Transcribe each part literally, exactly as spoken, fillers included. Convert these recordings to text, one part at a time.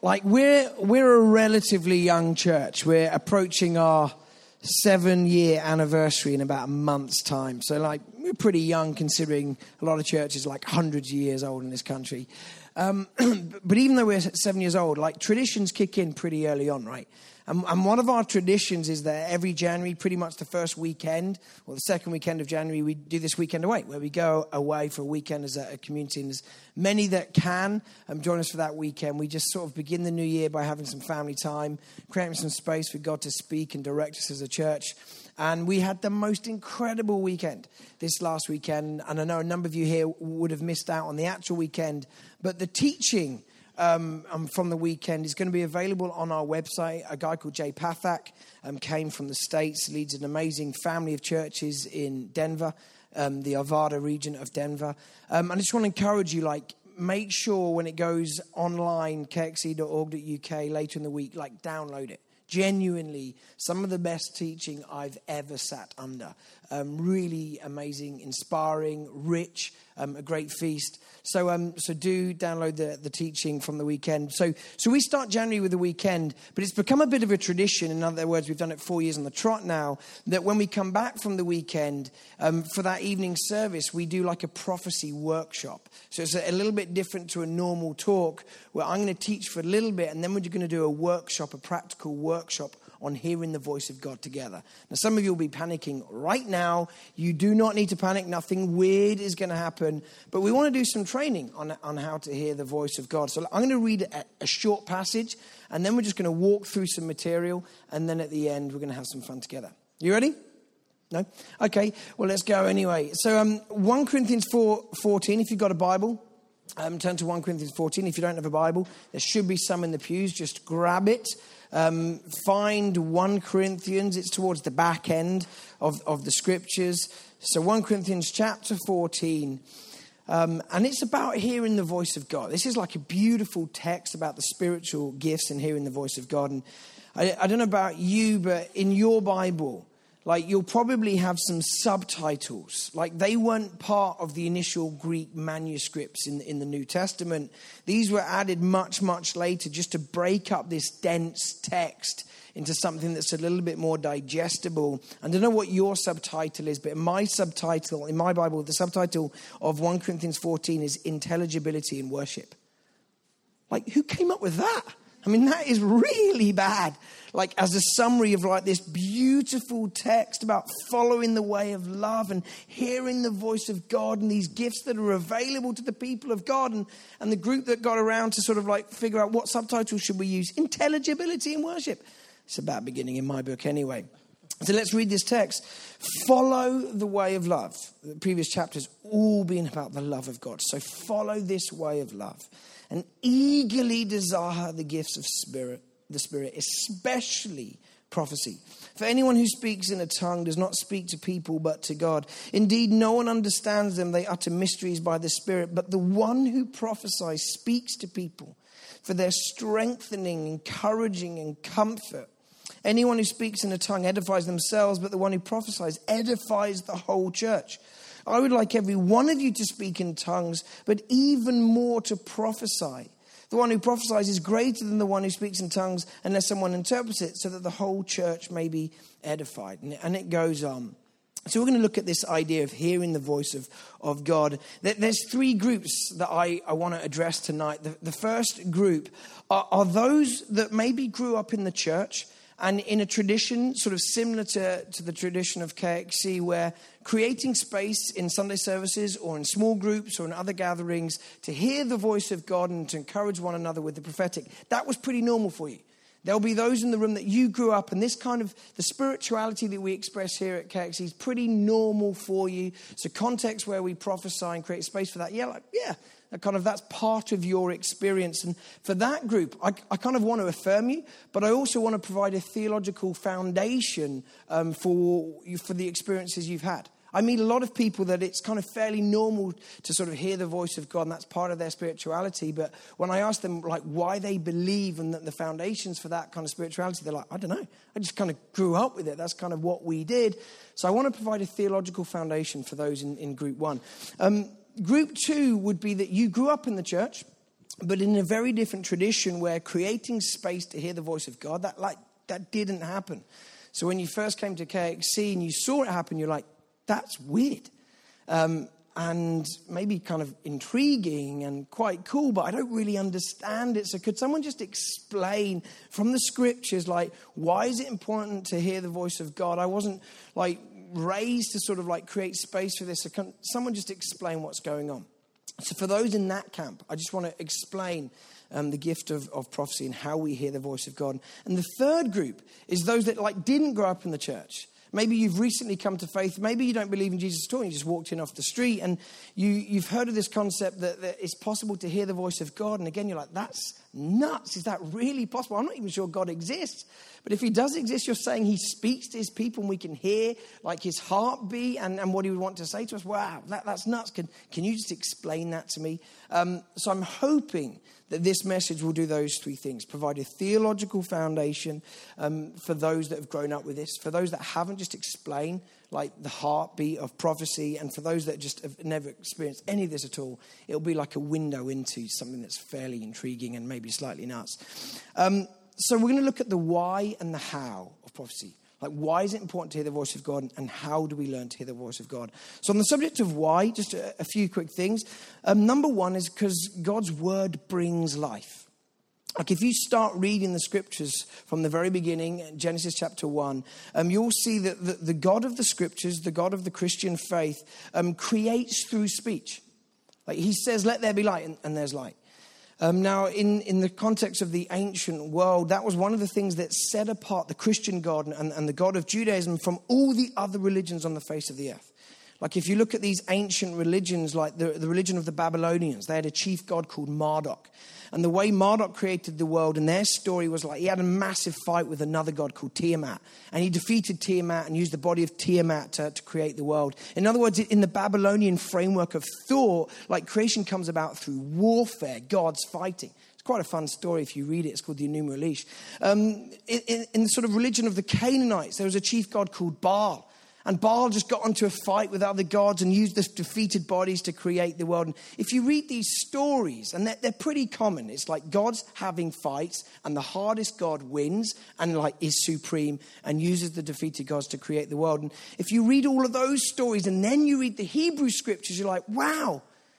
like we're we're a relatively young church. We're approaching our seven-year anniversary in about a month's time. So, like, we're pretty young considering a lot of churches are like hundreds of years old in this country. Um, but even though we're seven years old, like, traditions kick in pretty early on, right? And, and one of our traditions is that every January, pretty much the first weekend, or the second weekend of January, we do this weekend away, where we go away for a weekend as a, a community. And there's many that can um, join us for that weekend. We just sort of begin the new year by having some family time, creating some space for God to speak and direct us as a church. And we had the most incredible weekend this last weekend. And I know a number of you here would have missed out on the actual weekend. But the teaching um, um, from the weekend is going to be available on our website. A guy called Jay Pathak um, came from the States, leads an amazing family of churches in Denver, um, the Arvada region of Denver. Um, and I just want to encourage you, like, make sure when it goes online, k x e dot org dot u k later in the week, like, download it. Genuinely, some of the best teaching I've ever sat under. Um, really amazing, inspiring, rich, um, a great feast. So um, so do download the, the teaching from the weekend. So so we start January with the weekend, but it's become a bit of a tradition. In other words, we've done it four years on the trot now, that when we come back from the weekend, um, for that evening service, we do like a prophecy workshop. So it's a, a little bit different to a normal talk, where I'm going to teach for a little bit, and then we're going to do a workshop, a practical workshop on hearing the voice of God together. Now, some of you will be panicking right now. You do not need to panic. Nothing weird is going to happen. But we want to do some training on, on how to hear the voice of God. So I'm going to read a, a short passage, and then we're just going to walk through some material. And then at the end, we're going to have some fun together. You ready? No? Okay. Well, let's go anyway. So um, First Corinthians four fourteen, if you've got a Bible, um, turn to First Corinthians fourteen. If you don't have a Bible, there should be some in the pews. Just grab it. Um, find First Corinthians. It's towards the back end of, of the scriptures. So First Corinthians chapter fourteen. Um, and it's about hearing the voice of God. This is like a beautiful text about the spiritual gifts and hearing the voice of God. And I, I don't know about you, but in your Bible, like, you'll probably have some subtitles. Like, they weren't part of the initial Greek manuscripts in, in the New Testament. These were added much, much later just to break up this dense text into something that's a little bit more digestible. I don't know what your subtitle is, but in my subtitle, in my Bible, the subtitle of First Corinthians fourteen is Intelligibility in Worship. Like, who came up with that? I mean, that is really bad. Like, as a summary of like this beautiful text about following the way of love and hearing the voice of God and these gifts that are available to the people of God. And, and the group that got around to sort of like figure out what subtitles should we use. Intelligibility in worship. It's about beginning in my book anyway. So let's read this text. Follow the way of love. The previous chapters all been about the love of God. So follow this way of love. And eagerly desire the gifts of spirit, the Spirit, especially prophecy. For anyone who speaks in a tongue does not speak to people but to God. Indeed, no one understands them. They utter mysteries by the Spirit. But the one who prophesies speaks to people for their strengthening, encouraging, and comfort. Anyone who speaks in a tongue edifies themselves, but the one who prophesies edifies the whole church. I would like every one of you to speak in tongues, but even more to prophesy. The one who prophesies is greater than the one who speaks in tongues unless someone interprets it, so that the whole church may be edified. And it goes on. So we're going to look at this idea of hearing the voice of, of God. There's three groups that I, I want to address tonight. The, the first group are, are those that maybe grew up in the church and in a tradition sort of similar to, to the tradition of K X C, where creating space in Sunday services or in small groups or in other gatherings to hear the voice of God and to encourage one another with the prophetic, that was pretty normal for you. There'll be those in the room that you grew up, and this kind of, the spirituality that we express here at K X C is pretty normal for you. It's a context where we prophesy and create space for that. Yeah, like, yeah, that kind of, that's part of your experience. And for that group, I, I kind of want to affirm you, but I also want to provide a theological foundation um, for you, for the experiences you've had. I meet a lot of people that it's kind of fairly normal to sort of hear the voice of God, and that's part of their spirituality. But when I ask them, like, why they believe and the foundations for that kind of spirituality, they're like, I don't know. I just kind of grew up with it. That's kind of what we did. So I want to provide a theological foundation for those in, in group one. Um, group two would be that you grew up in the church. but in a very different tradition where creating space to hear the voice of God, that like that didn't happen. So when you first came to K X C and you saw it happen, you're like, that's weird. Um, and maybe kind of intriguing and quite cool, but I don't really understand it. So could someone just explain from the scriptures, like, why is it important to hear the voice of God? I wasn't like raised to sort of like create space for this. So can someone just explain what's going on? So for those in that camp, I just want to explain um, the gift of, of prophecy and how we hear the voice of God. And the third group is those that like didn't grow up in the church. Maybe you've recently come to faith. Maybe you don't believe in Jesus at all. You just walked in off the street and you, you've heard of this concept that, that it's possible to hear the voice of God. And again, you're like, that's nuts. Is that really possible? I'm not even sure God exists. But if he does exist, you're saying he speaks to his people and we can hear like his heartbeat and, and what he would want to say to us. Wow, that, that's nuts. Can, can you just explain that to me? Um, so I'm hoping that this message will do those three things. Provide a theological foundation um, for those that have grown up with this. For those that haven't, just explain like the heartbeat of prophecy. And for those that just have never experienced any of this at all, it'll be like a window into something that's fairly intriguing and maybe slightly nuts. Um, so we're going to look at the why and the how of prophecy. Like, why is it important to hear the voice of God, and how do we learn to hear the voice of God? So on the subject of why, just a, a few quick things. Um, number one is because God's word brings life. Like, if you start reading the scriptures from the very beginning, Genesis chapter one, um, you'll see that the, the God of the scriptures, the God of the Christian faith, um, creates through speech. Like, he says, let there be light, and, and there's light. Um, now, in, in the context of the ancient world, that was one of the things that set apart the Christian God and, and the God of Judaism from all the other religions on the face of the earth. Like, if you look at these ancient religions, like the, the religion of the Babylonians, they had a chief god called Marduk. And the way Marduk created the world, and their story was like he had a massive fight with another god called Tiamat. And he defeated Tiamat and used the body of Tiamat to, to create the world. In other words, in the Babylonian framework of thought, like creation comes about through warfare, gods fighting. It's quite a fun story if you read it. It's called the Enuma Elish. Um, in, in, in the sort of religion of the Canaanites, there was a chief god called Baal. And Baal just got into a fight with other gods and used the defeated bodies to create the world. And if you read these stories, and they're, they're pretty common, it's like God's having fights and the hardest god wins and like is supreme and uses the defeated gods to create the world. And if you read all of those stories and then you read the Hebrew scriptures, you're like, wow,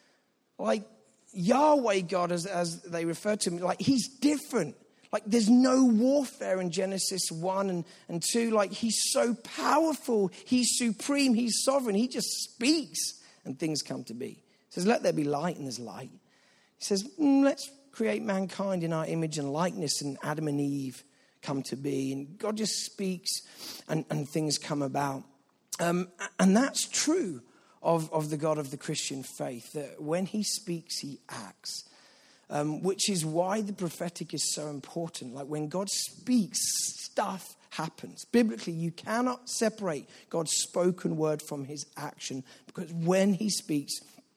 like Yahweh God, as, as they refer to him, like he's different. Like, there's no warfare in Genesis one and, and two. Like, he's so powerful. He's supreme. He's sovereign. He just speaks and things come to be. He says, let there be light, and there's light. He says, mm, let's create mankind in our image and likeness, and Adam and Eve come to be. And God just speaks and, and things come about. Um, and that's true of, of the God of the Christian faith, that when he speaks, he acts. Um, which is why the prophetic is so important. Like, when God speaks, stuff happens. Biblically, you cannot separate God's spoken word from his action, because when he speaks,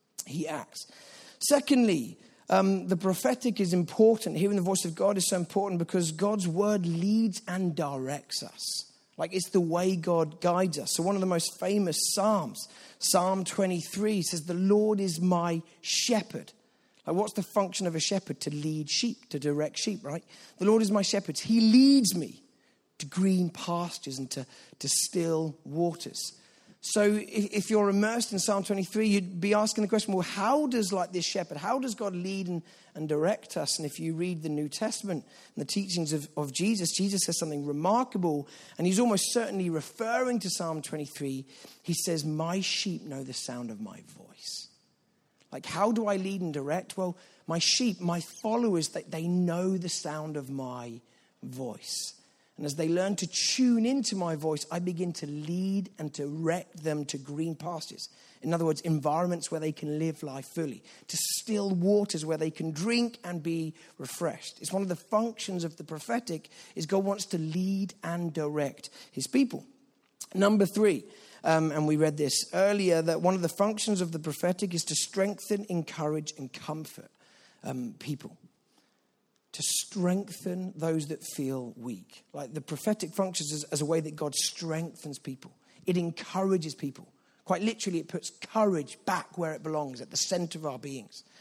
he acts. Secondly, um, the prophetic is important. Hearing the voice of God is so important because God's word leads and directs us. Like, it's the way God guides us. So one of the most famous Psalms, Psalm twenty-three, says, the Lord is my shepherd. Like, what's the function of a shepherd? To lead sheep, to direct sheep, right? The Lord is my shepherd. He leads me to green pastures and to, to still waters. So if, if you're immersed in Psalm twenty-three, you'd be asking the question, well, how does like this shepherd, how does God lead and, and direct us? And if you read the New Testament and the teachings of, of Jesus, Jesus says something remarkable, and he's almost certainly referring to Psalm twenty-three. He says, my sheep know the sound of my voice. Like, how do I lead and direct? Well, my sheep, my followers, they, they know the sound of my voice. And as they learn to tune into my voice, I begin to lead and direct them to green pastures. In other words, environments where they can live life fully. To still waters where they can drink and be refreshed. It's one of the functions of the prophetic, is God wants to lead and direct his people. Number three. Um, and we read this earlier, that one of the functions of the prophetic is to strengthen, encourage, and comfort um, people. To strengthen those that feel weak. Like, the prophetic functions as, as a way that God strengthens people. It encourages people. Quite literally, it puts courage back where it belongs, at the center of our beings.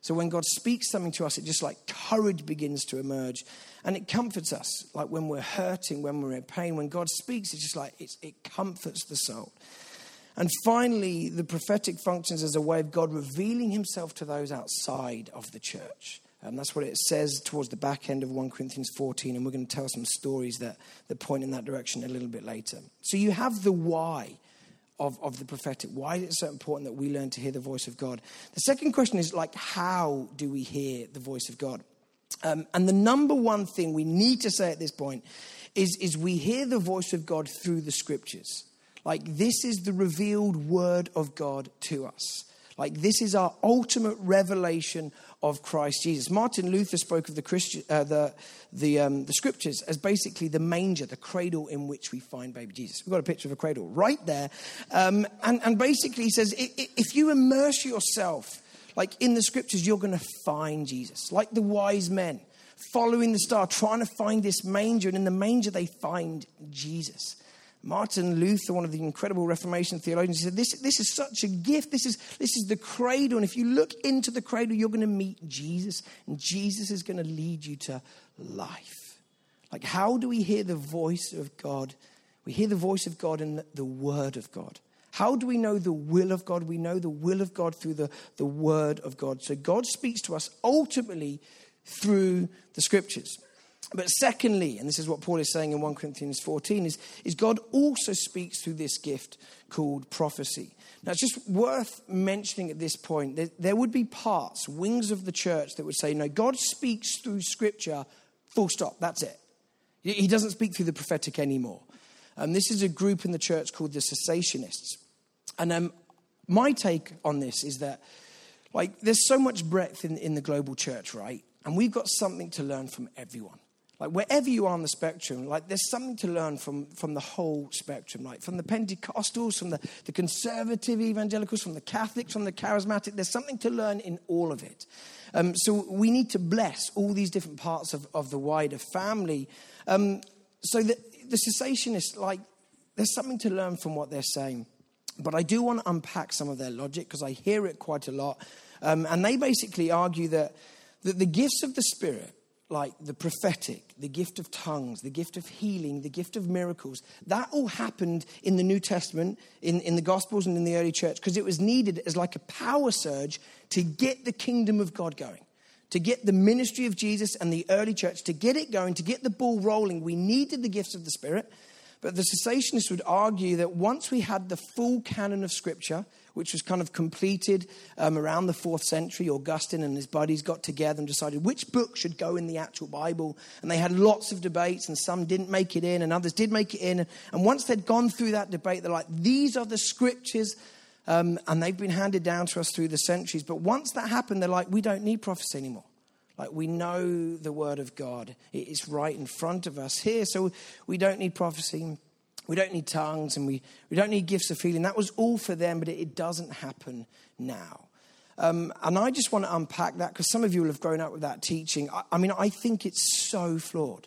So when God speaks something to us, it just like courage begins to emerge. And it comforts us. Like when we're hurting, when we're in pain, when God speaks, it's just like it's, it comforts the soul. And finally, the prophetic functions as a way of God revealing himself to those outside of the church. And that's what it says towards the back end of First Corinthians fourteen. And we're going to tell some stories that, that point in that direction a little bit later. So you have the why of, of the prophetic. Why is it so important that we learn to hear the voice of God? The second question is like, how do we hear the voice of God? Um, and the number one thing we need to say at this point is, is we hear the voice of God through the scriptures. Like this is the revealed word of God to us. Like this is our ultimate revelation of Christ Jesus. Martin Luther spoke of the Christian, uh, the the um, the scriptures as basically the manger, the cradle in which we find baby Jesus. We've got a picture of a cradle right there, um, and and basically he says if you immerse yourself like in the scriptures, you're going to find Jesus, like the wise men following the star, trying to find this manger, and in the manger they find Jesus. Martin Luther, one of the incredible Reformation theologians, said, this, this is such a gift. This is, this is the cradle. And if you look into the cradle, you're going to meet Jesus. And Jesus is going to lead you to life. Like, how do we hear the voice of God? We hear the voice of God in the, the word of God. How do we know the will of God? We know the will of God through the, the word of God. So God speaks to us ultimately through the scriptures. But secondly, and this is what Paul is saying in First Corinthians fourteen, is, is God also speaks through this gift called prophecy. Now, it's just worth mentioning at this point that there would be parts, wings of the church that would say, no, God speaks through scripture, full stop, that's it. He doesn't speak through the prophetic anymore. Um, this is a group in the church called the cessationists. And um, my take on this is that, like, there's so much breadth in, in the global church, right? And we've got something to learn from everyone. Like wherever you are on the spectrum, like there's something to learn from, from the whole spectrum, like from the Pentecostals, from the, the conservative evangelicals, from the Catholics, from the charismatic. There's something to learn in all of it. Um, so we need to bless all these different parts of, of the wider family. Um, so the, the cessationists, like there's something to learn from what they're saying. But I do want to unpack some of their logic because I hear it quite a lot. Um, and they basically argue that, that the gifts of the Spirit, like the prophetic, the gift of tongues, the gift of healing, the gift of miracles, that all happened in the New Testament, in, in the Gospels and in the early church, because it was needed as like a power surge to get the kingdom of God going, to get the ministry of Jesus and the early church, to get it going, to get the ball rolling. We needed the gifts of the Spirit. But the cessationists would argue that once we had the full canon of Scripture, which was kind of completed um, around the fourth century, Augustine and his buddies got together and decided which book should go in the actual Bible. And they had lots of debates, and some didn't make it in and others did make it in. And once they'd gone through that debate, they're like, these are the Scriptures, um, and they've been handed down to us through the centuries. But once that happened, they're like, we don't need prophecy anymore. Like, we know the word of God. It is right in front of us here. So we don't need prophecy. We don't need tongues, and we, we don't need gifts of healing. That was all for them, but it, it doesn't happen now. Um, and I just want to unpack that because some of you will have grown up with that teaching. I, I mean, I think it's so flawed.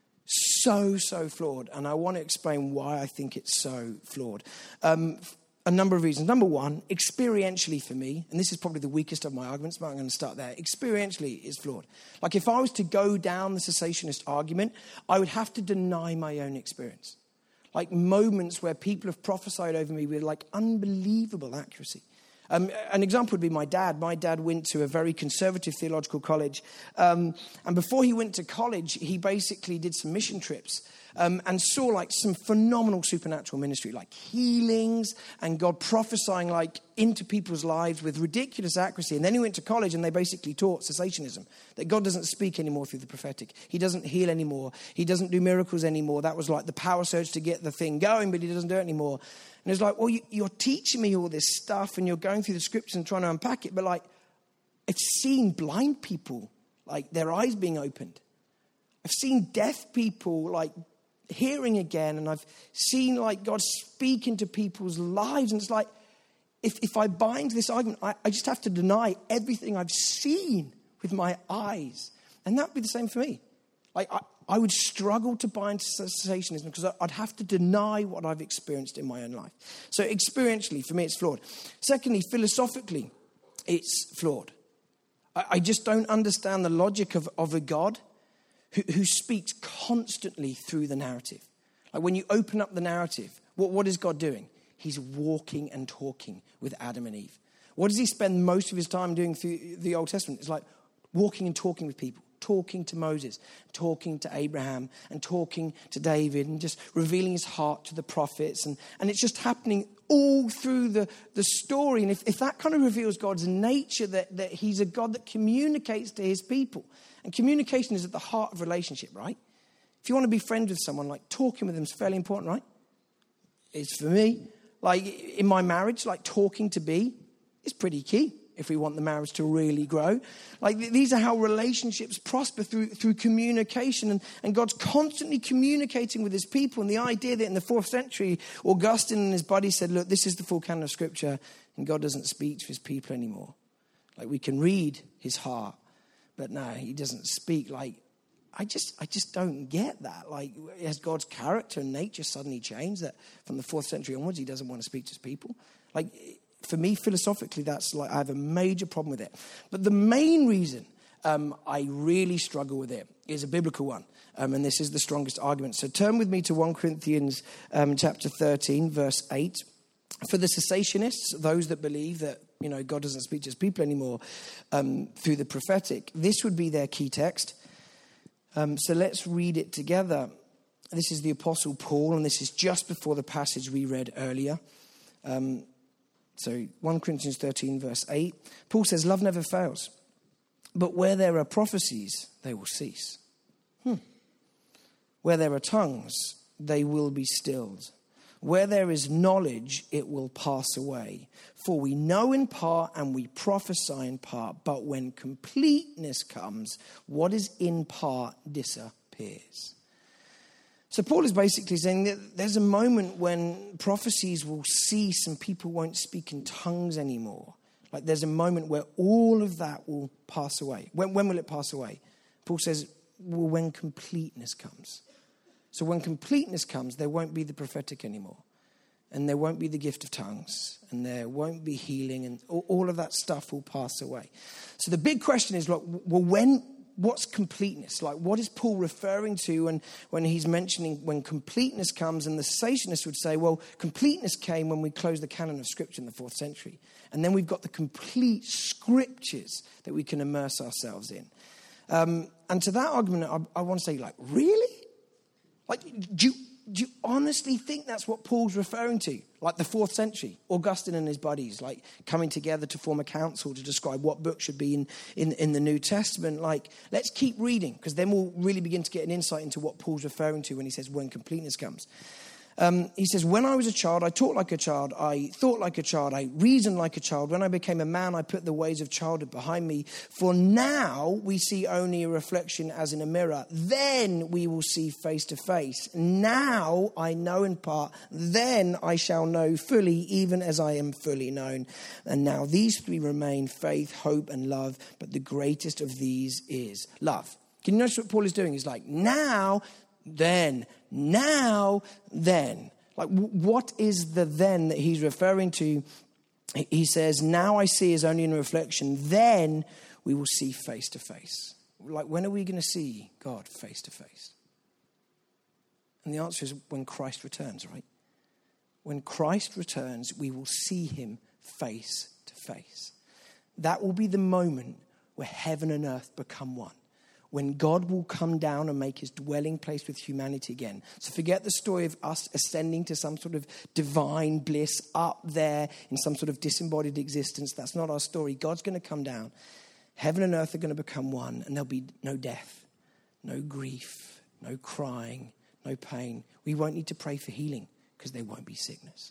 So, so flawed. And I want to explain why I think it's so flawed. Um, a number of reasons. Number one, experientially for me, and this is probably the weakest of my arguments, but I'm going to start there. Experientially is flawed. Like if I was to go down the cessationist argument, I would have to deny my own experience. Like moments where people have prophesied over me with like unbelievable accuracy. Um, an example would be my dad. My dad went to a very conservative theological college. Um, and before he went to college, he basically did some mission trips um, and saw like some phenomenal supernatural ministry, like healings and God prophesying like into people's lives with ridiculous accuracy. And then he went to college and they basically taught cessationism, that God doesn't speak anymore through the prophetic. He doesn't heal anymore. He doesn't do miracles anymore. That was like the power surge to get the thing going, but he doesn't do it anymore. And it's like, well, you, you're teaching me all this stuff and you're going through the scriptures and trying to unpack it. But like, I've seen blind people, like their eyes being opened. I've seen deaf people like hearing again. And I've seen like God speak into people's lives. And it's like, if, if I buy into this argument, I, I just have to deny everything I've seen with my eyes. And that would be the same for me. Like, I, I would struggle to buy into cessationism because I'd have to deny what I've experienced in my own life. So experientially, for me, it's flawed. Secondly, philosophically, it's flawed. I, I just don't understand the logic of, of a God who, who speaks constantly through the narrative. Like when you open up the narrative, what, what is God doing? He's walking and talking with Adam and Eve. What does he spend most of his time doing through the Old Testament? It's like walking and talking with people, talking to Moses, talking to Abraham, and talking to David, and just revealing his heart to the prophets. And, and it's just happening all through the, the story. And if, if that kind of reveals God's nature, that, that he's a God that communicates to his people. And communication is at the heart of relationship, right? If you want to be friends with someone, like talking with them is fairly important, right? It's for me. Like in my marriage, like talking to be is pretty key if we want the marriage to really grow. Like these are how relationships prosper, through through communication. And, and God's constantly communicating with his people. And the idea that in the fourth century, Augustine and his buddy said, look, this is the full canon of scripture, and God doesn't speak to his people anymore. Like we can read his heart, but no, he doesn't speak. Like I just I just don't get that. Like has God's character and nature suddenly changed that from the fourth century onwards he doesn't want to speak to his people? Like for me, philosophically, that's like I have a major problem with it. But the main reason um, I really struggle with it is a biblical one. Um, and this is the strongest argument. So turn with me to First Corinthians um, chapter thirteen, verse eight. For the cessationists, those that believe that, you know, God doesn't speak to his people anymore um, through the prophetic, this would be their key text. Um, so let's read it together. This is the Apostle Paul, and this is just before the passage we read earlier. Um, so First Corinthians thirteen, verse eight. Paul says, love never fails, but where there are prophecies, they will cease. Hmm. Where there are tongues, they will be stilled. Where there is knowledge, it will pass away. For we know in part and we prophesy in part, but when completeness comes, what is in part disappears. So Paul is basically saying that there's a moment when prophecies will cease and people won't speak in tongues anymore. Like there's a moment where all of that will pass away. When, when will it pass away? Paul says, well, when completeness comes. So when completeness comes, there won't be the prophetic anymore. And there won't be the gift of tongues. And there won't be healing. And all, all of that stuff will pass away. So the big question is, like, well, when, what's completeness? Like, what is Paul referring to when, when he's mentioning when completeness comes? And the cessationists would say, well, completeness came when we closed the canon of scripture in the fourth century. And then we've got the complete scriptures that we can immerse ourselves in. Um, and to that argument, I, I want to say, like, really? Like, do you, do you honestly think that's what Paul's referring to? Like the fourth century, Augustine and his buddies, like coming together to form a council to describe what book should be in, in, in the New Testament. Like, let's keep reading, because then we'll really begin to get an insight into what Paul's referring to when he says when completeness comes. Um, he says, when I was a child, I talked like a child. I thought like a child. I reasoned like a child. When I became a man, I put the ways of childhood behind me. For now we see only a reflection as in a mirror. Then we will see face to face. Now I know in part. Then I shall know fully, even as I am fully known. And now these three remain: faith, hope, and love. But the greatest of these is love. Can you notice what Paul is doing? He's like, now... Then, now, then. Like, what is the then that he's referring to? He says, now I see is only in a reflection. Then we will see face to face. Like, when are we going to see God face to face? And the answer is when Christ returns, right? When Christ returns, we will see him face to face. That will be the moment where heaven and earth become one. When God will come down and make his dwelling place with humanity again. So forget the story of us ascending to some sort of divine bliss up there in some sort of disembodied existence. That's not our story. God's going to come down. Heaven and earth are going to become one, and there'll be no death, no grief, no crying, no pain. We won't need to pray for healing because there won't be sickness.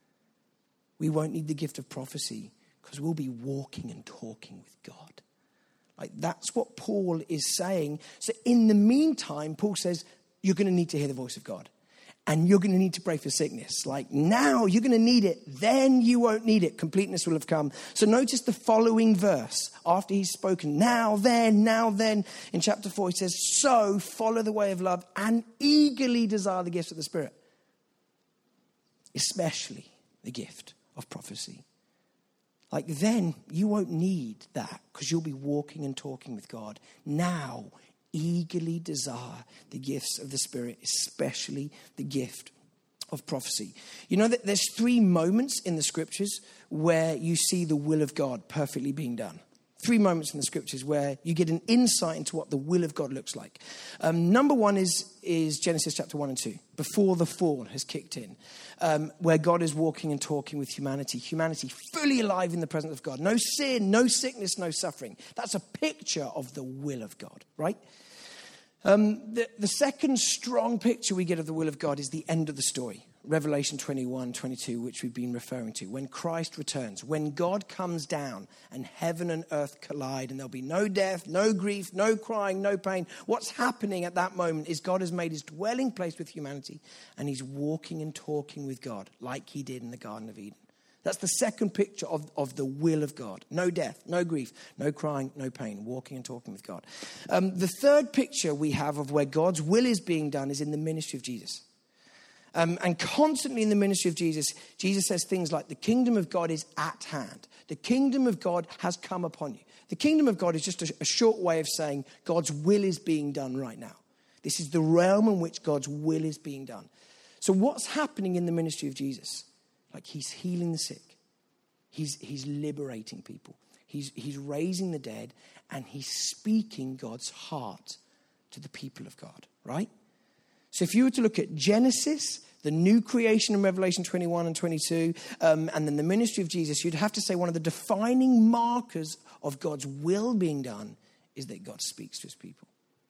We won't need the gift of prophecy because we'll be walking and talking with God. Like, that's what Paul is saying. So in the meantime, Paul says, you're going to need to hear the voice of God. And you're going to need to pray for sickness. Like, now you're going to need it. Then you won't need it. Completeness will have come. So notice the following verse. After he's spoken, now then, now then. In chapter four, he says, so follow the way of love and eagerly desire the gifts of the Spirit. Especially the gift of prophecy. like then you won't need that because you'll be walking and talking with God. Now, eagerly desire the gifts of the Spirit, especially the gift of prophecy. You know that there's three moments in the scriptures where you see the will of God perfectly being done. Three moments in the scriptures where you get an insight into what the will of God looks like. Um, number one is, is Genesis chapter one and two, before the fall has kicked in, um, where God is walking and talking with humanity. Humanity fully alive in the presence of God. No sin, no sickness, no suffering. That's a picture of the will of God, right? Um, the, the second strong picture we get of the will of God is the end of the story. Revelation twenty-one, twenty-two, which we've been referring to. When Christ returns, when God comes down and heaven and earth collide and there'll be no death, no grief, no crying, no pain. What's happening at that moment is God has made his dwelling place with humanity and he's walking and talking with God like he did in the Garden of Eden. That's the second picture of, of the will of God. No death, no grief, no crying, no pain, walking and talking with God. Um, the third picture we have of where God's will is being done is in the ministry of Jesus. Um, and constantly in the ministry of Jesus, Jesus says things like the kingdom of God is at hand. The kingdom of God has come upon you. The kingdom of God is just a, a short way of saying God's will is being done right now. This is the realm in which God's will is being done. So what's happening in the ministry of Jesus? Like he's healing the sick. He's, he's liberating people. He's, he's raising the dead and he's speaking God's heart to the people of God, right? So if you were to look at Genesis, the new creation in Revelation twenty-one and twenty-two, um, and then the ministry of Jesus, you'd have to say one of the defining markers of God's will being done is that God speaks to his people.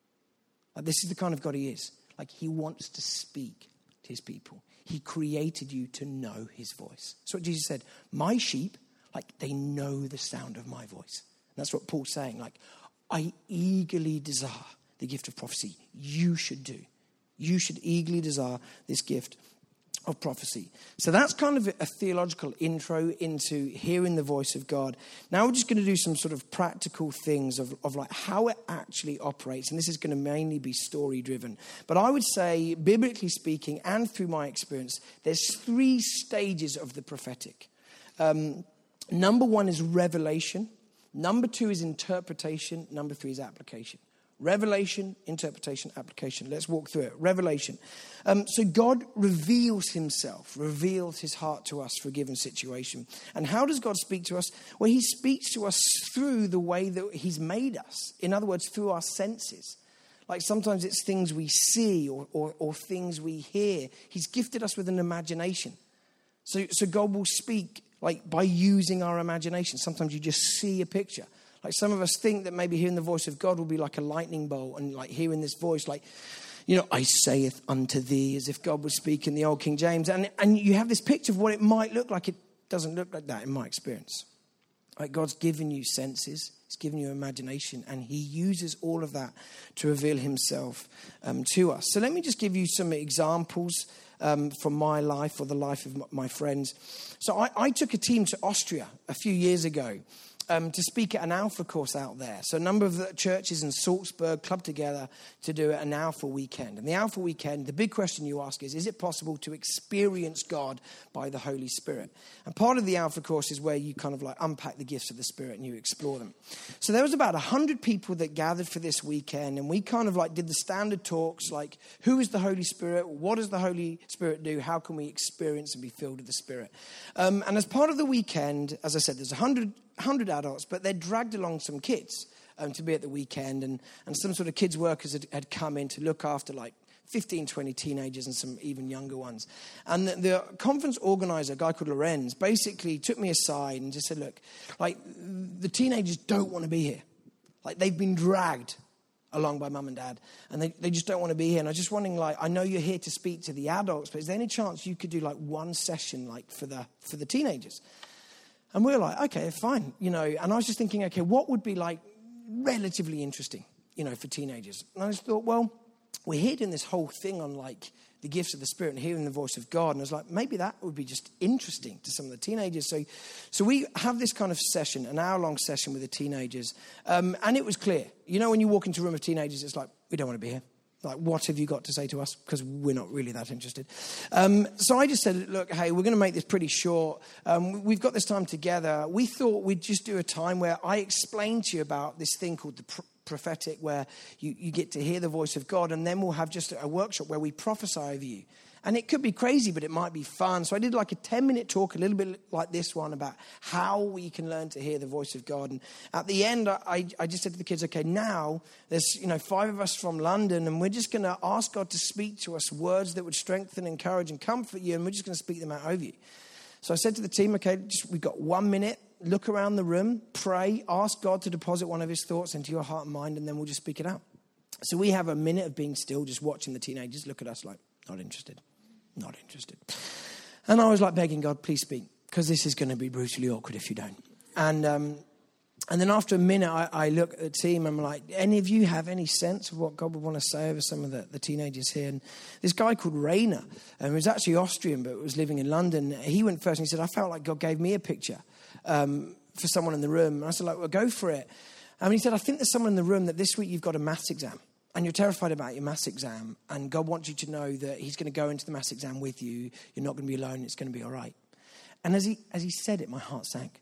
Like this is the kind of God he is. Like he wants to speak to his people. He created you to know his voice. That's what Jesus said. My sheep, like they know the sound of my voice. And that's what Paul's saying. Like, I eagerly desire the gift of prophecy. You should do. You should eagerly desire this gift of prophecy. So that's kind of a theological intro into hearing the voice of God. Now we're just going to do some sort of practical things of, of like how it actually operates. And this is going to mainly be story driven. But I would say, biblically speaking, and through my experience, there's three stages of the prophetic. Um, number one is revelation. Number two is interpretation. Number three is application. Revelation, interpretation, application. Let's walk through it. Revelation. Um, so God reveals himself, reveals his heart to us for a given situation. And how does God speak to us? Well, he speaks to us through the way that he's made us. In other words, through our senses. Like sometimes it's things we see or, or, or things we hear. He's gifted us with an imagination. So, so God will speak like by using our imagination. Sometimes you just see a picture. Like some of us think that maybe hearing the voice of God will be like a lightning bolt and like hearing this voice like, you know, I saith unto thee, as if God would speak in the old King James. And, and you have this picture of what it might look like. It doesn't look like that in my experience. Like God's given you senses. He's given you imagination. And he uses all of that to reveal himself um, to us. So let me just give you some examples um, from my life or the life of my friends. So I, I took a team to Austria a few years ago. Um, to speak at an Alpha course out there. So a number of the churches in Salzburg clubbed together to do an Alpha weekend. And the Alpha weekend, the big question you ask is, is it possible to experience God by the Holy Spirit? And part of the Alpha course is where you kind of like unpack the gifts of the Spirit and you explore them. So there was about one hundred people that gathered for this weekend. And we kind of like did the standard talks like, who is the Holy Spirit? What does the Holy Spirit do? How can we experience and be filled with the Spirit? Um, and as part of the weekend, as I said, there's one hundred one hundred adults, but they dragged along some kids um, to be at the weekend. And, and some sort of kids workers had, had come in to look after like fifteen, twenty teenagers and some even younger ones. And the, the conference organizer, a guy called Lorenz, basically took me aside and just said, look, like the teenagers don't want to be here. Like they've been dragged along by mum and dad and they, they just don't want to be here. And I was just wondering, like, I know you're here to speak to the adults, but is there any chance you could do like one session like for the for the teenagers? And we were like, okay, fine, you know. And I was just thinking, okay, what would be like relatively interesting, you know, for teenagers? And I just thought, well, we're here doing this whole thing on like the gifts of the Spirit and hearing the voice of God. And I was like, maybe that would be just interesting to some of the teenagers. So, so we have this kind of session, an hour-long session with the teenagers. Um, and it was clear, you know, when you walk into a room of teenagers, it's like, we don't want to be here. Like, what have you got to say to us? Because we're not really that interested. Um, so I just said, look, hey, we're going to make this pretty short. Um, we've got this time together. We thought we'd just do a time where I explain to you about this thing called the pr- prophetic, where you, you get to hear the voice of God, and then we'll have just a workshop where we prophesy over you. And it could be crazy, but it might be fun. So I did like a ten-minute talk, a little bit like this one, about how we can learn to hear the voice of God. And at the end, I, I just said to the kids, okay, now there's, you know, five of us from London, and we're just going to ask God to speak to us words that would strengthen, encourage, and comfort you, and we're just going to speak them out over you. So I said to the team, okay, just, we've got one minute. Look around the room, pray, ask God to deposit one of his thoughts into your heart and mind, and then we'll just speak it out. So we have a minute of being still, just watching the teenagers look at us like, not interested. Not interested. And I was like begging God, please speak, because this is going to be brutally awkward if you don't. And um, and then after a minute, I, I look at the team and I'm like, any of you have any sense of what God would want to say over some of the, the teenagers here? And this guy called Rainer, um, who was actually Austrian but was living in London, he went first and he said, I felt like God gave me a picture um, for someone in the room. And I said, like, well, go for it. And he said, I think there's someone in the room that this week you've got a maths exam. And you're terrified about your maths exam, and God wants you to know that he's going to go into the maths exam with you. You're not going to be alone. It's going to be all right. And as he as he said it, my heart sank.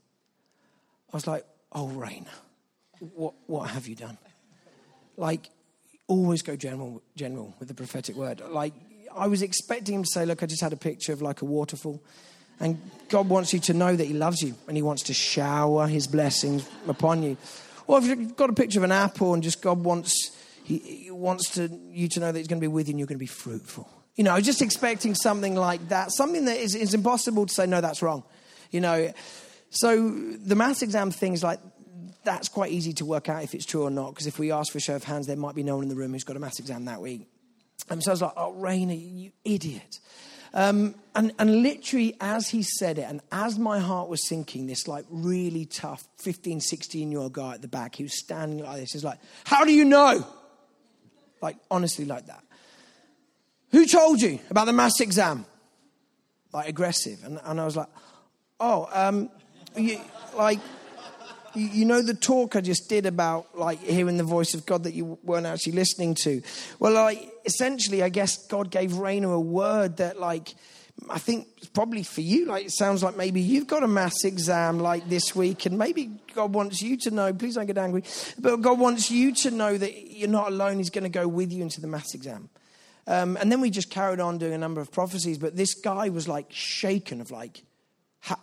I was like, oh, Rainer, what what have you done? Like, always go general, general with the prophetic word. Like, I was expecting him to say, look, I just had a picture of like a waterfall. And God wants you to know that he loves you, and he wants to shower his blessings upon you. Or if you've got a picture of an apple and just God wants... He, he wants to, you to know that he's going to be with you and you're going to be fruitful. You know, I was just expecting something like that. Something that is, is impossible to say, no, that's wrong. You know, so the maths exam thing is like, that's quite easy to work out if it's true or not. Because if we ask for a show of hands, there might be no one in the room who's got a maths exam that week. And so I was like, oh, Rainer, you idiot. Um, and, and literally as he said it, and as my heart was sinking, this like really tough fifteen, sixteen-year-old guy at the back, he was standing like this. He's like, how do you know? Like, honestly, like that. Who told you about the maths exam? Like, aggressive. And, and I was like, oh, um, you, like, you, you know the talk I just did about, like, hearing the voice of God that you weren't actually listening to? Well, like, essentially, I guess God gave Rainer a word that, like, I think probably for you, like, it sounds like maybe you've got a maths exam like this week, and maybe God wants you to know, please don't get angry, but God wants you to know that you're not alone. He's going to go with you into the maths exam. Um, and then we just carried on doing a number of prophecies, but this guy was like shaken of like, how,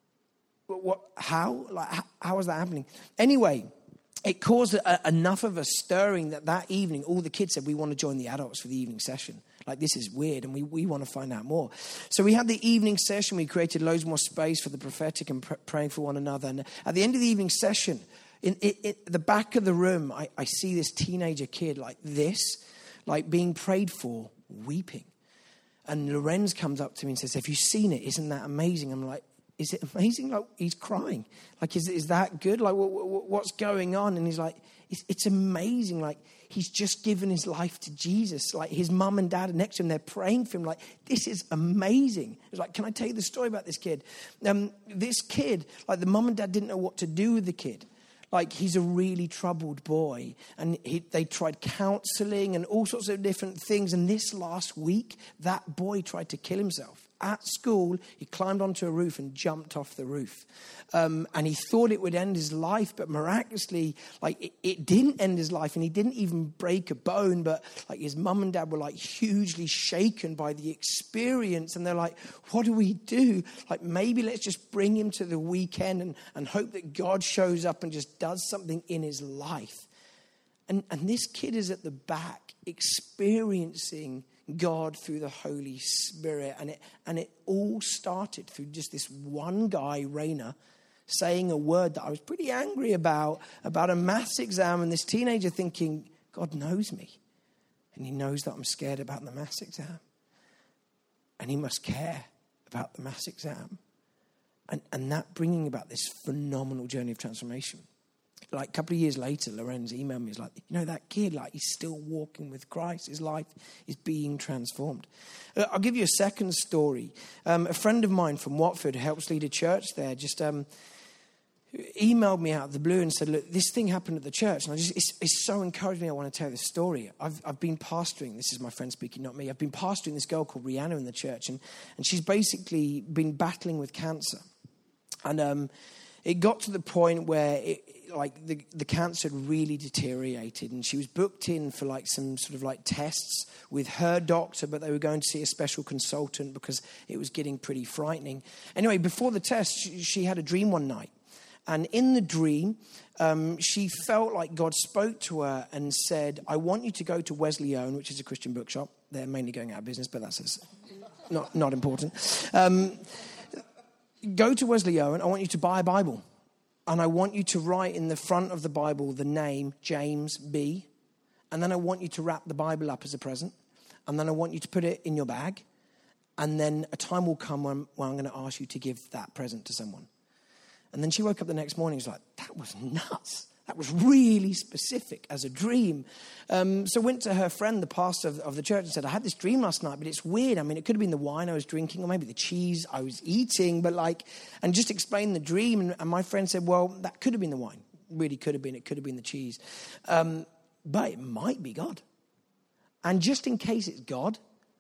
what, how, like, how, how is that happening? Anyway, it caused a, enough of a stirring that that evening, all the kids said, we want to join the adults for the evening session. Like, this is weird, and we, we want to find out more. So we had the evening session. We created loads more space for the prophetic and pr- praying for one another. And at the end of the evening session, in, in, in the back of the room, I, I see this teenager kid like this, like being prayed for, weeping. And Lorenz comes up to me and says, have you seen it? Isn't that amazing? I'm like, is it amazing? Like, he's crying. Like, is, is that good? Like, what, what, what's going on? And he's like, it's, it's amazing. Like, he's just given his life to Jesus. Like, his mum and dad are next to him. They're praying for him. Like, this is amazing. It's like, can I tell you the story about this kid? Um, this kid, like, the mum and dad didn't know what to do with the kid. Like, he's a really troubled boy. And he, they tried counseling and all sorts of different things. And this last week, that boy tried to kill himself. At school, he climbed onto a roof and jumped off the roof. Um, and he thought it would end his life, but miraculously, like, it, it didn't end his life, and he didn't even break a bone. But like, his mum and dad were like hugely shaken by the experience, and they're like, what do we do? Like, maybe let's just bring him to the weekend and, and hope that God shows up and just does something in his life. And, and this kid is at the back experiencing God through the Holy Spirit. And it and it all started through just this one guy, Rainer, saying a word that I was pretty angry about, about a maths exam, and this teenager thinking, God knows me. And he knows that I'm scared about the maths exam. And he must care about the maths exam. And, and that bringing about this phenomenal journey of transformation. Like, a couple of years later, Lorenz emailed me. He's like, you know, that kid, like, he's still walking with Christ. His life is being transformed. Uh, I'll give you a second story. Um, a friend of mine from Watford who helps lead a church there, just um, emailed me out of the blue and said, look, this thing happened at the church. And I just, it's, it's so encouraged me. I want to tell this story. I've, I've been pastoring. This is my friend speaking, not me. I've been pastoring this girl called Rihanna in the church. And, and she's basically been battling with cancer. And um, it got to the point where it, like the, the cancer had really deteriorated. And she was booked in for like some sort of like tests with her doctor, but they were going to see a special consultant because it was getting pretty frightening. Anyway, before the test, she, she had a dream one night. And in the dream, um, she felt like God spoke to her and said, I want you to go to Wesleyan, which is a Christian bookshop. They're mainly going out of business, but that's not, not important. Um, go to Wesleyan. I want you to buy a Bible. And I want you to write in the front of the Bible the name James B. And then I want you to wrap the Bible up as a present. And then I want you to put it in your bag. And then a time will come when, when I'm going to ask you to give that present to someone. And then she woke up the next morning and was like, that was nuts. That was really specific as a dream. Um, so went to her friend, the pastor of, of the church, and said, I had this dream last night, but it's weird. I mean, it could have been the wine I was drinking or maybe the cheese I was eating, but like, and just explain the dream. And, and my friend said, well, that could have been the wine. Really could have been. It could have been the cheese. Um, but it might be God. And just in case it's God,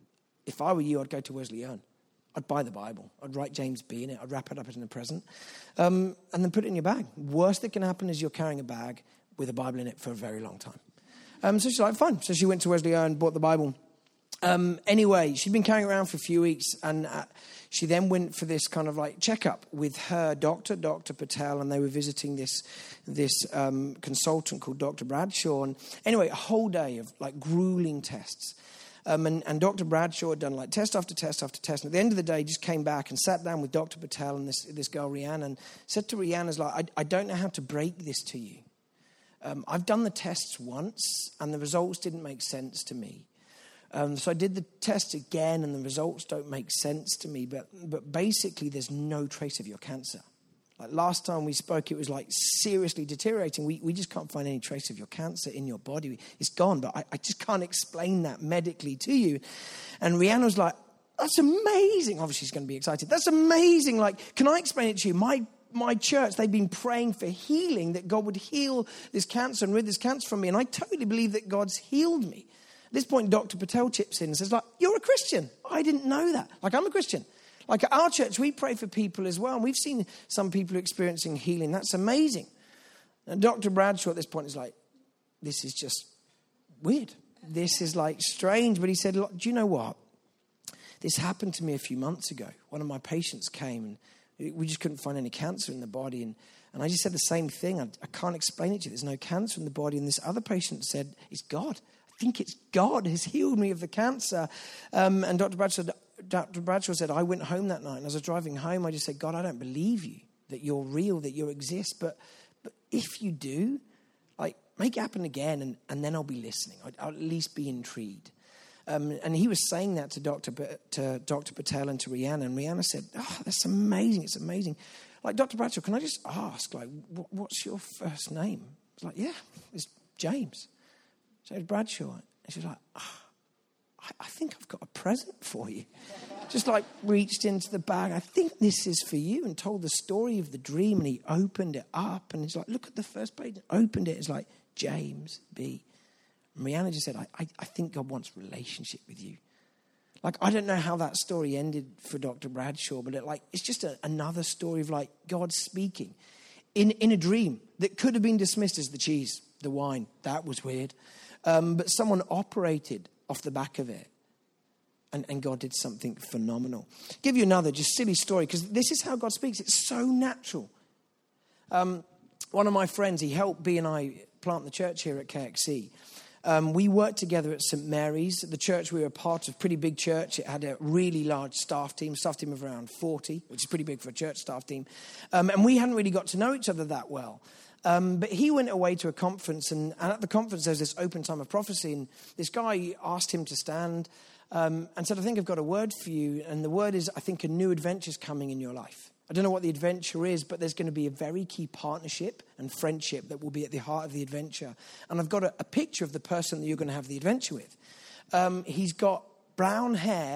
if I were you, I'd go to Wesleyan. I'd buy the Bible. I'd write James B in it. I'd wrap it up as in a present. Um, and then put it in your bag. Worst that can happen is you're carrying a bag with a Bible in it for a very long time. Um, so she's like, fine. So she went to Wesleyan and bought the Bible. Um, anyway, she'd been carrying it around for a few weeks. And uh, she then went for this kind of like checkup with her doctor, Doctor Patel. And they were visiting this, this um, consultant called Doctor Bradshaw. And anyway, a whole day of like grueling tests. Um, and, and Doctor Bradshaw had done like test after test after test. And at the end of the day, he just came back and sat down with Doctor Patel and this, this girl, Rihanna, and said to Rihanna, like, I, I don't know how to break this to you. Um, I've done the tests once, and the results didn't make sense to me. Um, so I did the tests again, and the results don't make sense to me. But, but basically, there's no trace of your cancer. Like last time we spoke, it was like seriously deteriorating. We we just can't find any trace of your cancer in your body. It's gone, but I, I just can't explain that medically to you. And Rihanna was like, that's amazing. Obviously, she's going to be excited. That's amazing. Like, can I explain it to you? My my church, they've been praying for healing, that God would heal this cancer and rid this cancer from me. And I totally believe that God's healed me. At this point, Doctor Patel chips in and says, like, you're a Christian. I didn't know that. Like, I'm a Christian. Like at our church, we pray for people as well. And we've seen some people experiencing healing. That's amazing. And Doctor Bradshaw at this point is like, this is just weird. This is like strange. But he said, look, do you know what? This happened to me a few months ago. One of my patients came and we just couldn't find any cancer in the body. And, and I just said the same thing. I, I can't explain it to you. There's no cancer in the body. And this other patient said, it's God. I think it's God has healed me of the cancer. Um, and Doctor Bradshaw Doctor Bradshaw said, I went home that night, and as I was driving home, I just said, God, I don't believe you, that you're real, that you exist. But but if you do, like, make it happen again, and, and then I'll be listening. I'll, I'll at least be intrigued. Um, and he was saying that to Doctor P- to Doctor Patel and to Rihanna, and Rihanna said, oh, that's amazing, it's amazing. Like, Doctor Bradshaw, can I just ask, like, what, what's your first name? It's like, yeah, it's James. James Bradshaw. And she's like, oh, I think I've got a present for you. Just like reached into the bag. I think this is for you, and told the story of the dream. And he opened it up and he's like, look at the first page. Opened it. It's like, James B. And Rihanna just said, I, I, I think God wants relationship with you. Like, I don't know how that story ended for Doctor Bradshaw, but it, like, it's just a, another story of like God speaking in, in a dream that could have been dismissed as the cheese, the wine. That was weird. Um, but someone operated off the back of it. And, and God did something phenomenal. Give you another just silly story, because this is how God speaks. It's so natural. Um, one of my friends, he helped B and I plant the church here at K X C. Um, we worked together at Saint Mary's. The church we were a part of, pretty big church. It had a really large staff team, staff team of around forty, which is pretty big for a church staff team. Um, and we hadn't really got to know each other that well. Um, but he went away to a conference, and, and at the conference there was this open time of prophecy, and this guy asked him to stand um, and said, I think I've got a word for you, and the word is, I think a new adventure's coming in your life. I don't know what the adventure is, but there's going to be a very key partnership and friendship that will be at the heart of the adventure. And I've got a, a picture of the person that you're going to have the adventure with. Um, he's got brown hair,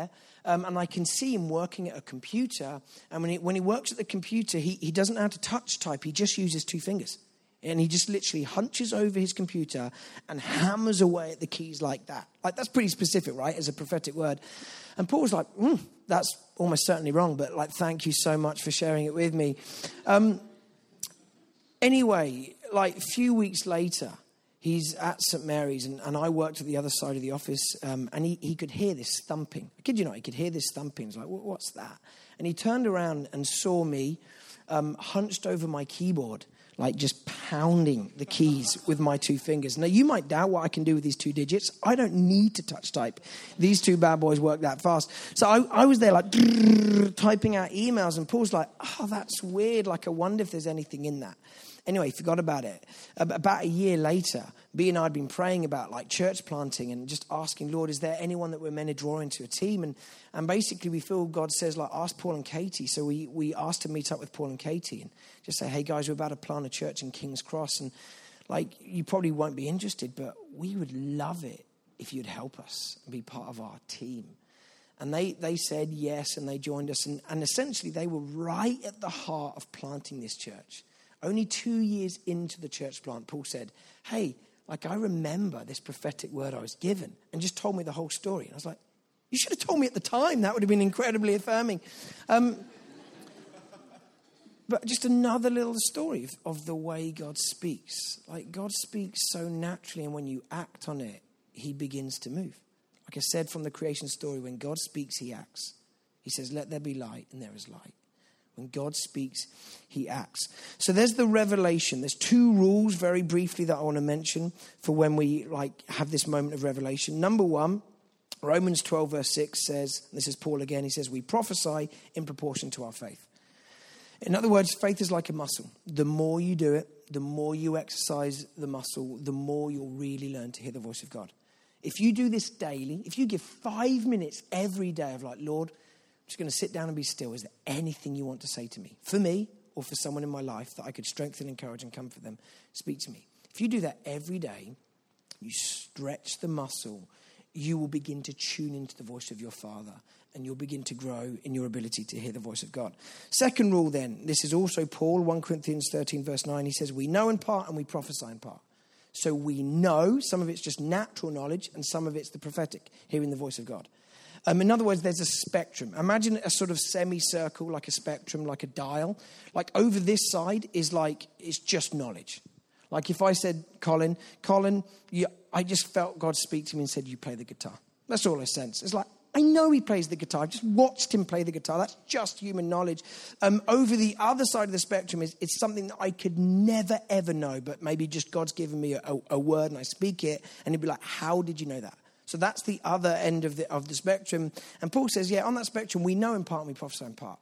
Um, and I can see him working at a computer. And when he, when he works at the computer, he, he doesn't know how to touch type. He just uses two fingers. And he just literally hunches over his computer and hammers away at the keys like that. Like, that's pretty specific, right, as a prophetic word. And Paul's like, mm, that's almost certainly wrong, but like, thank you so much for sharing it with me. Um, anyway, like a few weeks later, he's at Saint Mary's, and, and I worked at the other side of the office, um, and he, he could hear this thumping. I kid you not, he could hear this thumping. He's like, what's that? And he turned around and saw me um, hunched over my keyboard, like just pounding the keys with my two fingers. Now, you might doubt what I can do with these two digits. I don't need to touch type. These two bad boys work that fast. So I, I was there like typing out emails, and Paul's like, oh, that's weird. Like, I wonder if there's anything in that. Anyway, forgot about it. About a year later, B and I had been praying about like church planting and just asking, Lord, is there anyone that we're meant to draw into a team? And and basically we feel God says, like, ask Paul and Katie. So we, we asked to meet up with Paul and Katie and just say, hey, guys, we're about to plant a church in King's Cross. And like, you probably won't be interested, but we would love it if you'd help us and be part of our team. And they, they said yes, and they joined us. And, and essentially they were right at the heart of planting this church. Only two years into the church plant, Paul said, hey, like, I remember this prophetic word I was given, and just told me the whole story. And I was like, you should have told me at the time. That would have been incredibly affirming. Um, but just another little story of, of the way God speaks. Like, God speaks so naturally, and when you act on it, he begins to move. Like I said from the creation story, when God speaks, he acts. He says, let there be light, and there is light. When God speaks, he acts. So there's the revelation. There's two rules, very briefly, that I want to mention for when we like have this moment of revelation. Number one, Romans twelve verse six says, this is Paul again, he says, we prophesy in proportion to our faith. In other words, faith is like a muscle. The more you do it, the more you exercise the muscle, the more you'll really learn to hear the voice of God. If you do this daily, if you give five minutes every day of like, Lord, I'm just going to sit down and be still. Is there anything you want to say to me? For me or for someone in my life that I could strengthen, encourage, and comfort them? Speak to me. If you do that every day, you stretch the muscle, you will begin to tune into the voice of your Father, and you'll begin to grow in your ability to hear the voice of God. Second rule then, this is also Paul, First Corinthians thirteen verse nine. He says, we know in part and we prophesy in part. So we know, some of it's just natural knowledge, and some of it's the prophetic, hearing the voice of God. Um, in other words, there's a spectrum. Imagine a sort of semicircle, like a spectrum, like a dial. Like over this side is like, it's just knowledge. Like if I said, Colin, Colin, you, I just felt God speak to me and said, you play the guitar. That's all I sense. It's like, I know he plays the guitar. I've just watched him play the guitar. That's just human knowledge. Um, over the other side of the spectrum is it's something that I could never, ever know, but maybe just God's given me a, a, a word and I speak it, and he'd be like, how did you know that? So that's the other end of the of the spectrum. And Paul says, yeah, on that spectrum, we know in part and we prophesy in part.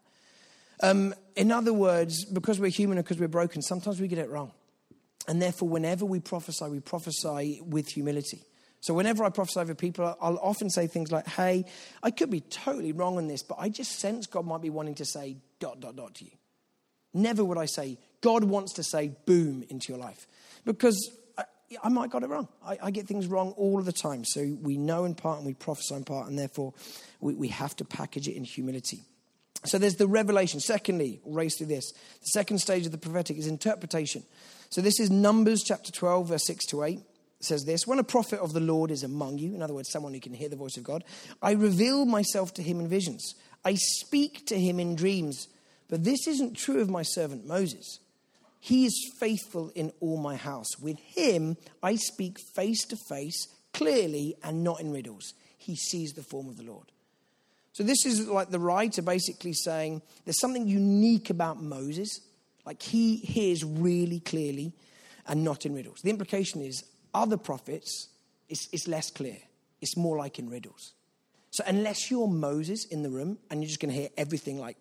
Um, in other words, because we're human and because we're broken, sometimes we get it wrong. And therefore, whenever we prophesy, we prophesy with humility. So whenever I prophesy over people, I'll often say things like, hey, I could be totally wrong on this, but I just sense God might be wanting to say dot, dot, dot to you. Never would I say, God wants to say boom into your life. Because I, I might got it wrong. I, I get things wrong all of the time. So we know in part and we prophesy in part, and therefore we, we have to package it in humility. So there's the revelation. Secondly, we'll race through this. The second stage of the prophetic is interpretation. So this is Numbers chapter twelve, verse six to eight. It says this: when a prophet of the Lord is among you, in other words, someone who can hear the voice of God, I reveal myself to him in visions. I speak to him in dreams. But this isn't true of my servant Moses. He is faithful in all my house. With him, I speak face to face, clearly, and not in riddles. He sees the form of the Lord. So this is like the writer basically saying there's something unique about Moses. Like he hears really clearly and not in riddles. The implication is other prophets, it's, it's less clear. It's more like in riddles. So unless you're Moses in the room and you're just going to hear everything like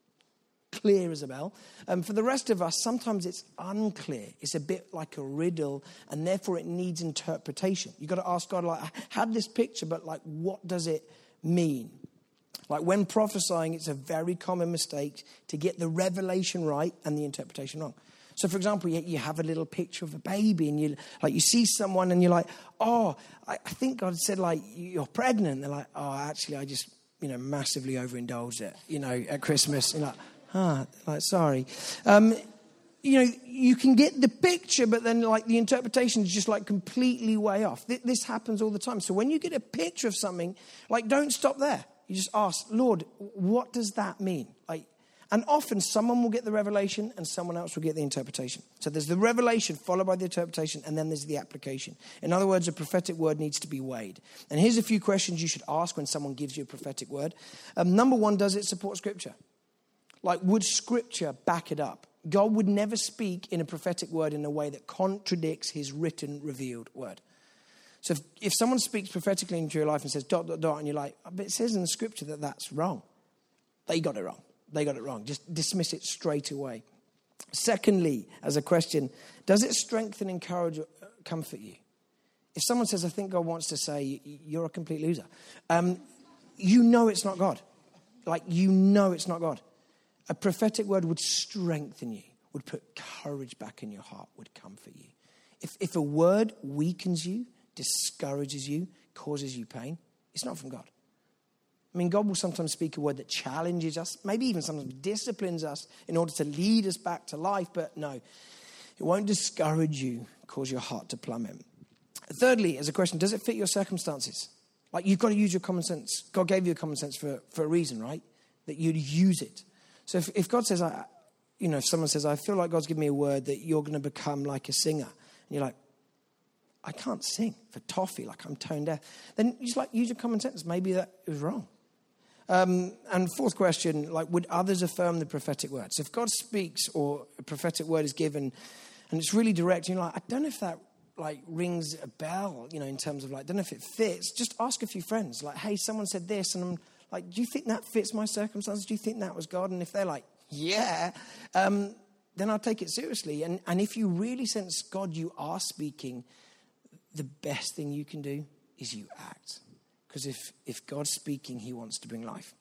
clear as a bell, um, for the rest of us, sometimes it's unclear. It's a bit like a riddle, and therefore it needs interpretation. You've got to ask God, like, I had this picture, but like, what does it mean? Like when prophesying, it's a very common mistake to get the revelation right and the interpretation wrong. So, for example, you, you have a little picture of a baby, and you like you see someone, and you're like, "Oh, I, I think God said like you're pregnant." They're like, "Oh, actually, I just you know, massively overindulged it, you know, at Christmas. You're like, ah, like, sorry. Um, you know, you can get the picture, but then, like, the interpretation is just, like, completely way off. Th- this happens all the time. So when you get a picture of something, like, don't stop there. You just ask, Lord, what does that mean? Like, and often someone will get the revelation and someone else will get the interpretation. So there's the revelation followed by the interpretation, and then there's the application. In other words, a prophetic word needs to be weighed. And here's a few questions you should ask when someone gives you a prophetic word. Um, number one, does it support Scripture? Like, would Scripture back it up? God would never speak in a prophetic word in a way that contradicts his written, revealed word. So if, if someone speaks prophetically into your life and says dot, dot, dot, and you're like, but it says in the Scripture that that's wrong. They got it wrong. They got it wrong. Just dismiss it straight away. Secondly, as a question, does it strengthen, encourage, or comfort you? If someone says, I think God wants to say, you're a complete loser, um, you know it's not God. Like, you know it's not God. A prophetic word would strengthen you, would put courage back in your heart, would comfort you. If, if a word weakens you, discourages you, causes you pain, it's not from God. I mean, God will sometimes speak a word that challenges us, maybe even sometimes disciplines us in order to lead us back to life. But no, it won't discourage you, cause your heart to plummet. Thirdly, as a question, does it fit your circumstances? Like, you've got to use your common sense. God gave you a common sense for, for a reason, right? That you'd use it. So if, if God says, I, you know, if someone says, I feel like God's given me a word that you're going to become like a singer. And you're like, I can't sing for toffee, like I'm tone deaf. Then you just like use your common sense. Maybe that was wrong. Um, and fourth question, like, would others affirm the prophetic word? So if God speaks or a prophetic word is given and it's really direct, and you're like, I don't know if that like rings a bell, you know, in terms of like, I don't know if it fits. Just ask a few friends, like, hey, someone said this, and I'm like, do you think that fits my circumstances? Do you think that was God? And if they're like, yeah, um, then I'll take it seriously. And, and if you really sense God, you are speaking, the best thing you can do is you act. Because if, if God's speaking, he wants to bring life.